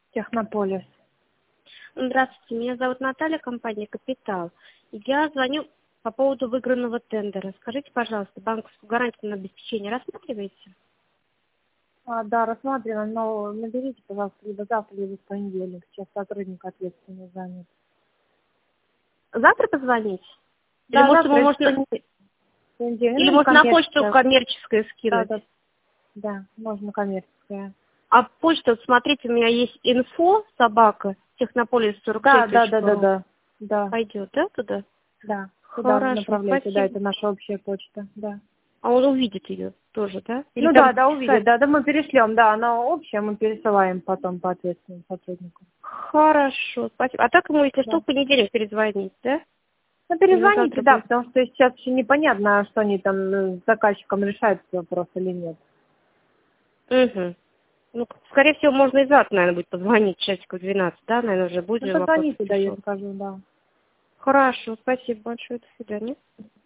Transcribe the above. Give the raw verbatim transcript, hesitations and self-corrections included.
Технополис. Здравствуйте, меня зовут Наталья, компания «Капитал». Я звоню по поводу выигранного тендера. Скажите, пожалуйста, банковскую гарантию на обеспечение рассматриваете? А, да, рассматриваем, но наберите, пожалуйста, либо завтра, либо в понедельник. Сейчас сотрудник ответственный занят. Завтра позвонить? Или Да, может, завтра ему это можно, понедельник. понедельник. или Ну, можно на почту коммерческая. коммерческую Да, скинуть? да, да, можно коммерческая. А почта, вот смотрите, у меня есть инфо, собака, технополис сорок Да, шесть да, да, да, точка ру. да, да, Пойдет, да, туда? да. Туда Хорошо, направляйте, да, спасибо. это наша общая почта, да. А он увидит ее тоже, да? Или Ну там да, да, увидят, писать? да, да, мы перешлем, да, она общая, мы пересылаем потом по ответственному сотруднику. Хорошо, спасибо. А так ему, если что, Да. в понедельник перезвонить, да? Ну, Или на перезвоните, завтра да, будет? потому что сейчас еще непонятно, что они там э, с заказчиком решают этот вопрос или нет. Угу. Ну, скорее всего, можно и завтра, наверное, будет позвонить часиков двенадцать, да? Наверное, уже будет Ну, вопрос позвоните, да, я решен. скажу, да. Хорошо, спасибо большое, до свидания.